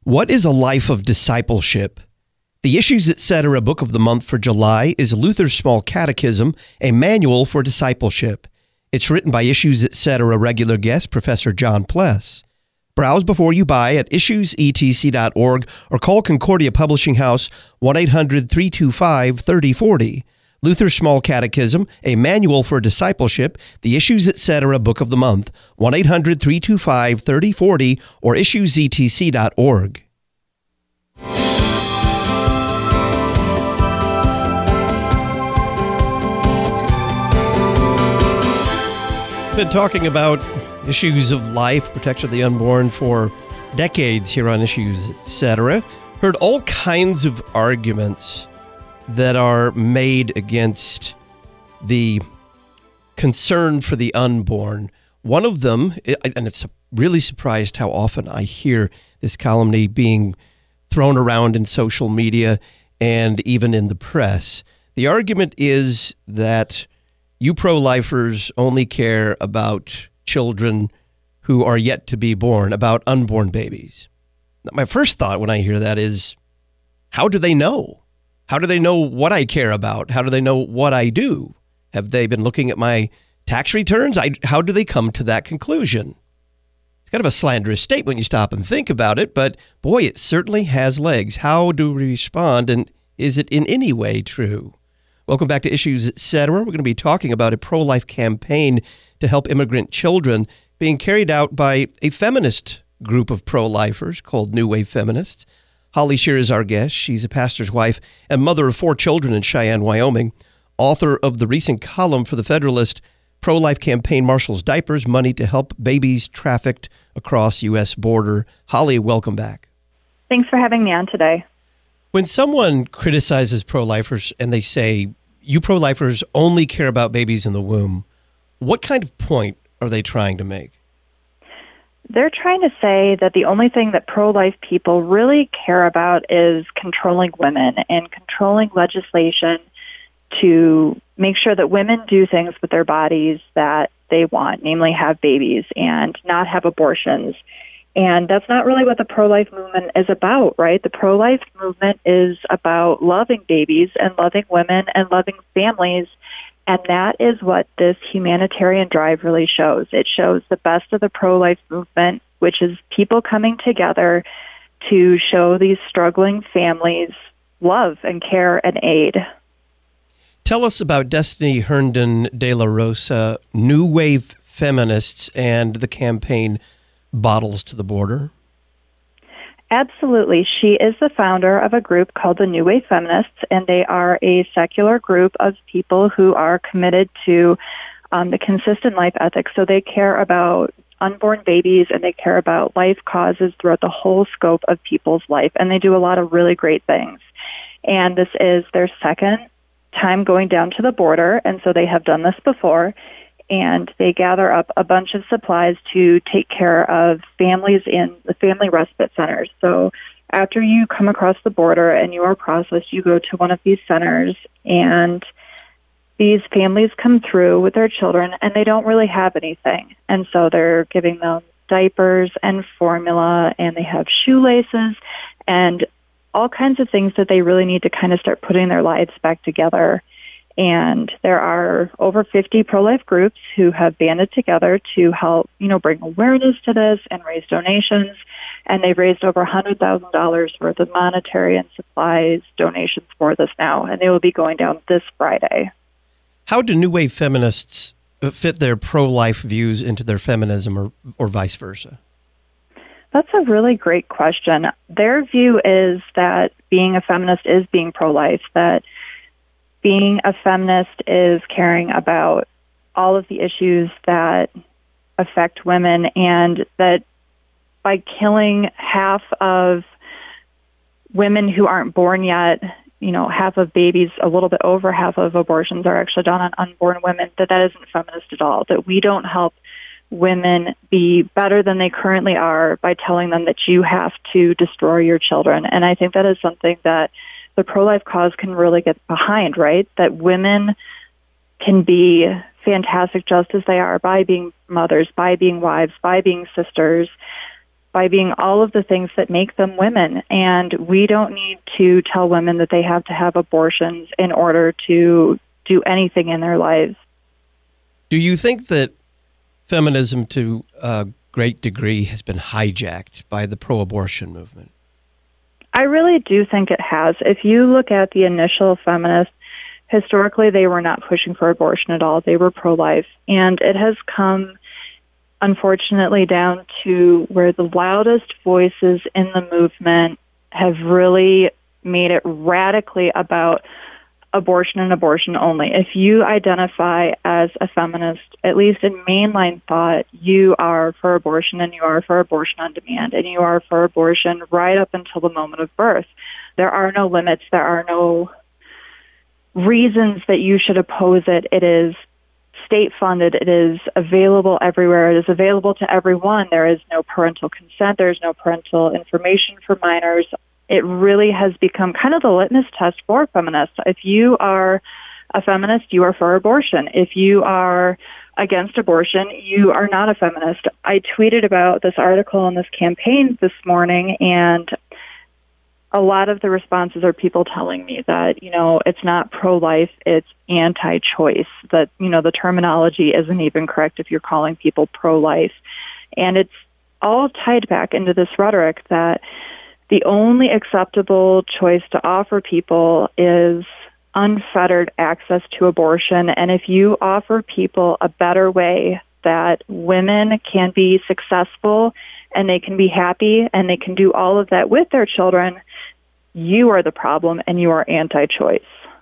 What is a life of discipleship? The Issues Etc. Book of the Month for July is Luther's Small Catechism, a manual for discipleship. It's written by Issues Etc. regular guest Professor John Pless. Browse before you buy at issuesetc.org or call Concordia Publishing House 1-800-325-3040. Luther's Small Catechism, a manual for discipleship, the Issues Etc. Book of the Month, 1-800-325-3040 or issuesetc.org. Been talking about issues of life, protection of the unborn for decades here on Issues Etc. Heard all kinds of arguments that are made against the concern for the unborn. One of them, and it's really surprised how often I hear this calumny being thrown around in social media and even in the press. The argument is that you pro-lifers only care about children who are yet to be born, about unborn babies. My first thought when I hear that is, how do they know? How do they know what I care about? How do they know what I do? Have they been looking at my tax returns? How do they come to that conclusion? It's kind of a slanderous statement when you stop and think about it, but boy, it certainly has legs. How do we respond, and is it in any way true? Welcome back to Issues Etc. We're going to be talking about a pro-life campaign to help immigrant children being carried out by a feminist group of pro-lifers called New Wave Feminists. Holly Shear is our guest. She's a pastor's wife and mother of 4 children in Cheyenne, Wyoming, author of the recent column for The Federalist, Pro-Life Campaign Marshals Diapers, Money to Help Babies Trafficked Across U.S. Border. Holly, welcome back. Thanks for having me on today. When someone criticizes pro-lifers and they say, you pro-lifers only care about babies in the womb, what kind of point are they trying to make? They're trying to say that the only thing that pro-life people really care about is controlling women and controlling legislation to make sure that women do things with their bodies that they want, namely have babies and not have abortions. And that's not really what the pro-life movement is about, right? The pro-life movement is about loving babies and loving women and loving families. And that is what this humanitarian drive really shows. It shows the best of the pro-life movement, which is people coming together to show these struggling families love and care and aid. Tell us about Destiny Herndon de la Rosa, New Wave Feminists, and the campaign Bottles to the Border. Absolutely. She is the founder of a group called the New Wave Feminists, and they are a secular group of people who are committed to the consistent life ethics. So they care about unborn babies, and they care about life causes throughout the whole scope of people's life, and they do a lot of really great things. And this is their second time going down to the border, and so they have done this before. And they gather up a bunch of supplies to take care of families in the family respite centers. So after you come across the border and you are processed, you go to one of these centers, and these families come through with their children, and they don't really have anything. And so they're giving them diapers and formula, and they have shoelaces and all kinds of things that they really need to kind of start putting their lives back together. And there are over 50 pro-life groups who have banded together to help, bring awareness to this and raise donations. And they've raised over $100,000 worth of monetary and supplies donations for this now. And they will be going down this Friday. How do New Wave Feminists fit their pro-life views into their feminism or vice versa? That's a really great question. Their view is that being a feminist is being pro-life, that being a feminist is caring about all of the issues that affect women, and that by killing half of women who aren't born yet, half of babies, a little bit over half of abortions are actually done on unborn women, that isn't feminist at all, that we don't help women be better than they currently are by telling them that you have to destroy your children. And I think that is something that the pro-life cause can really get behind, right? That women can be fantastic just as they are by being mothers, by being wives, by being sisters, by being all of the things that make them women. And we don't need to tell women that they have to have abortions in order to do anything in their lives. Do you think that feminism to a great degree has been hijacked by the pro-abortion movement? I really do think it has. If you look at the initial feminists, historically they were not pushing for abortion at all. They were pro-life. And it has come, unfortunately, down to where the loudest voices in the movement have really made it radically about abortion and abortion only. If you identify as a feminist, at least in mainline thought, you are for abortion, and you are for abortion on demand, and you are for abortion right up until the moment of birth. There are no limits. There are no reasons that you should oppose it. It is state funded. It is available everywhere. It is available to everyone. There is no parental consent. There's no parental information for minors. It really has become kind of the litmus test for feminists. If you are a feminist, you are for abortion. If you are against abortion, you are not a feminist. I tweeted about this article and this campaign this morning, and a lot of the responses are people telling me that, it's not pro-life, it's anti-choice, that, the terminology isn't even correct if you're calling people pro-life. And it's all tied back into this rhetoric that the only acceptable choice to offer people is unfettered access to abortion. And if you offer people a better way that women can be successful and they can be happy and they can do all of that with their children, you are the problem and you are anti-choice.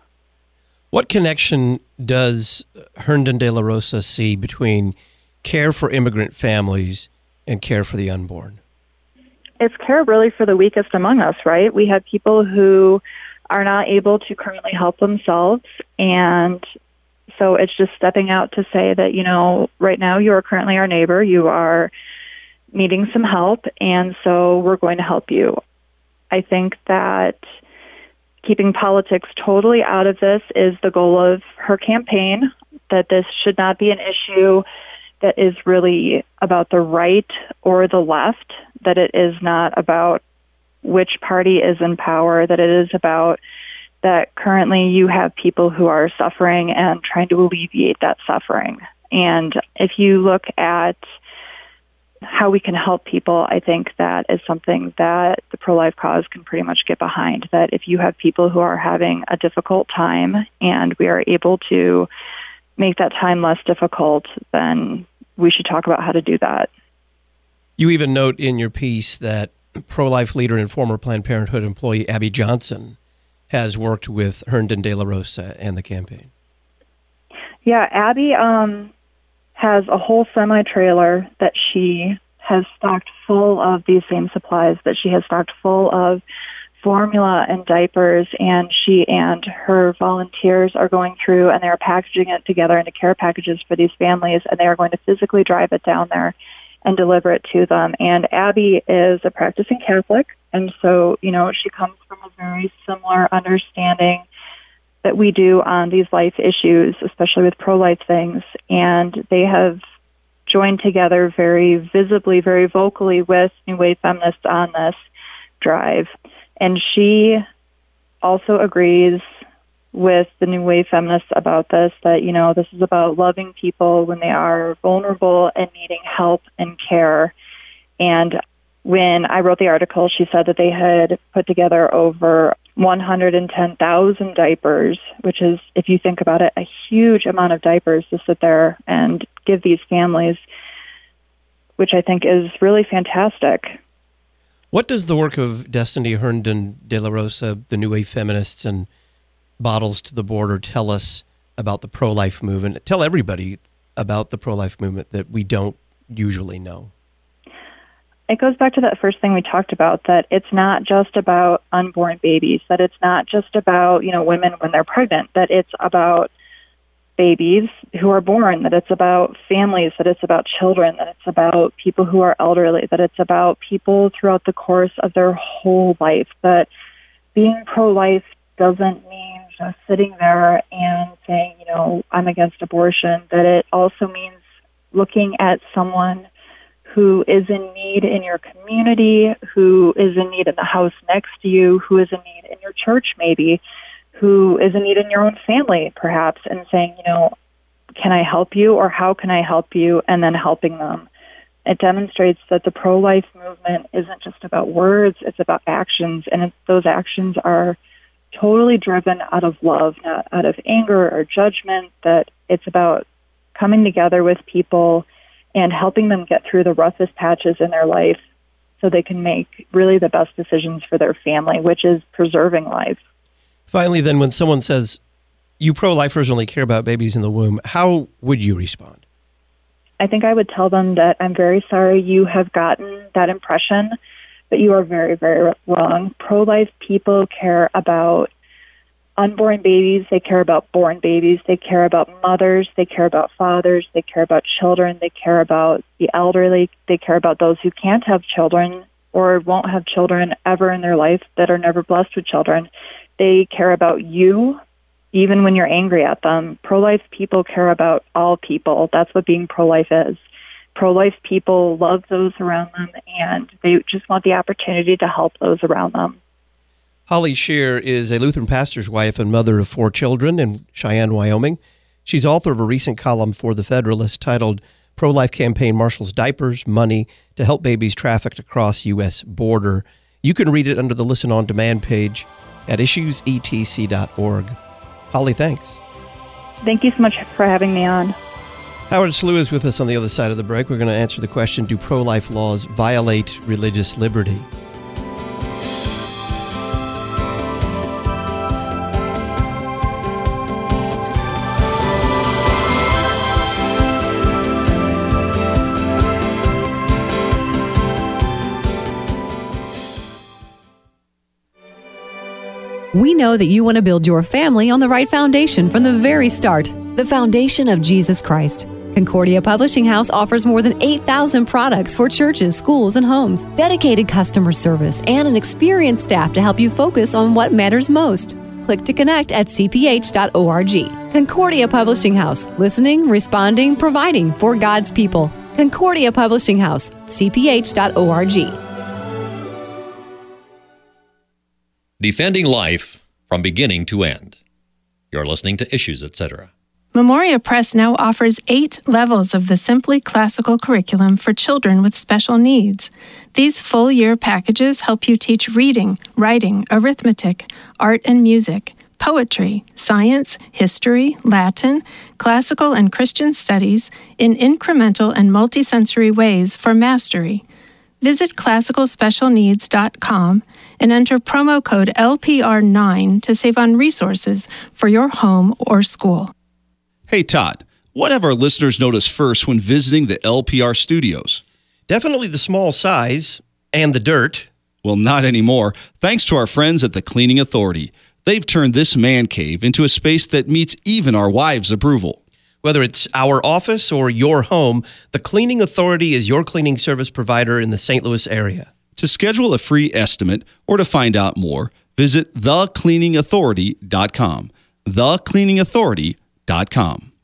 What connection does Herndon De La Rosa see between care for immigrant families and care for the unborn? It's care really for the weakest among us, right? We have people who are not able to currently help themselves, and so it's just stepping out to say that, right now you are currently our neighbor, you are needing some help, and so we're going to help you. I think that keeping politics totally out of this is the goal of her campaign, that this should not be an issue that is really about the right or the left, that it is not about which party is in power, that it is about that currently you have people who are suffering and trying to alleviate that suffering. And if you look at how we can help people, I think that is something that the pro-life cause can pretty much get behind, that if you have people who are having a difficult time and we are able to make that time less difficult, then we should talk about how to do that. You even note in your piece that pro-life leader and former Planned Parenthood employee Abby Johnson has worked with Herndon De La Rosa and the campaign. Yeah, Abby has a whole semi-trailer that she has stocked full of these same supplies, that she has stocked full of formula and diapers, and she and her volunteers are going through and they're packaging it together into care packages for these families, and they are going to physically drive it down there and deliver it to them. And Abby is a practicing Catholic, and so, she comes from a very similar understanding that we do on these life issues, especially with pro-life things, and they have joined together very visibly, very vocally with New Wave Feminists on this drive. And she also agrees with the New Wave Feminists about this, that, this is about loving people when they are vulnerable and needing help and care. And when I wrote the article, she said that they had put together over 110,000 diapers, which is, if you think about it, a huge amount of diapers to sit there and give these families, which I think is really fantastic. What does the work of Destiny Herndon De La Rosa, the New Wave Feminists, and Bottles to the Border tell us about the pro-life movement? Tell everybody about the pro-life movement that we don't usually know. It goes back to that first thing we talked about, that it's not just about unborn babies, that it's not just about, women when they're pregnant, that it's about babies who are born, that it's about families, that it's about children, that it's about people who are elderly, that it's about people throughout the course of their whole life, that being pro-life doesn't mean just sitting there and saying, I'm against abortion, that it also means looking at someone who is in need in your community, who is in need in the house next to you, who is in need in your church maybe, who is in need in your own family perhaps, and saying, can I help you, or how can I help you, and then helping them. It demonstrates that the pro-life movement isn't just about words, it's about actions, and those actions are totally driven out of love, not out of anger or judgment, that it's about coming together with people and helping them get through the roughest patches in their life so they can make really the best decisions for their family, which is preserving life. Finally, then, when someone says, you pro-lifers only care about babies in the womb, how would you respond? I think I would tell them that I'm very sorry you have gotten that impression, but you are very, very wrong. Pro-life people care about unborn babies, they care about born babies, they care about mothers, they care about fathers, they care about children, they care about the elderly, they care about those who can't have children or won't have children ever in their life, that are never blessed with children. They care about you, even when you're angry at them. Pro-life people care about all people. That's what being pro-life is. Pro-life people love those around them, and they just want the opportunity to help those around them. Holly Scheer is a Lutheran pastor's wife and mother of 4 children in Cheyenne, Wyoming. She's author of a recent column for The Federalist titled Pro-Life Campaign Marshals Diapers, Money to Help Babies Trafficked Across U.S. Border. You can read it under the Listen On Demand page at issuesetc.org. Holly, thanks. Thank you so much for having me on. Howard Slew is with us on the other side of the break. We're going to answer the question, do pro-life laws violate religious liberty? We know that you want to build your family on the right foundation from the very start, the foundation of Jesus Christ. Concordia Publishing House offers more than 8,000 products for churches, schools, and homes, dedicated customer service, and an experienced staff to help you focus on what matters most. Click to connect at cph.org. Concordia Publishing House, listening, responding, providing for God's people. Concordia Publishing House, cph.org. Defending life from beginning to end. You're listening to Issues, Etc. Memoria Press now offers 8 levels of the Simply Classical curriculum for children with special needs. These full-year packages help you teach reading, writing, arithmetic, art and music, poetry, science, history, Latin, classical and Christian studies in incremental and multisensory ways for mastery. Visit classicalspecialneeds.com and enter promo code LPR9 to save on resources for your home or school. Hey, Todd, what have our listeners noticed first when visiting the LPR studios? Definitely the small size and the dirt. Well, not anymore, thanks to our friends at the Cleaning Authority. They've turned this man cave into a space that meets even our wives' approval. Whether it's our office or your home, the Cleaning Authority is your cleaning service provider in the St. Louis area. To schedule a free estimate or to find out more, visit thecleaningauthority.com. thecleaningauthority.com.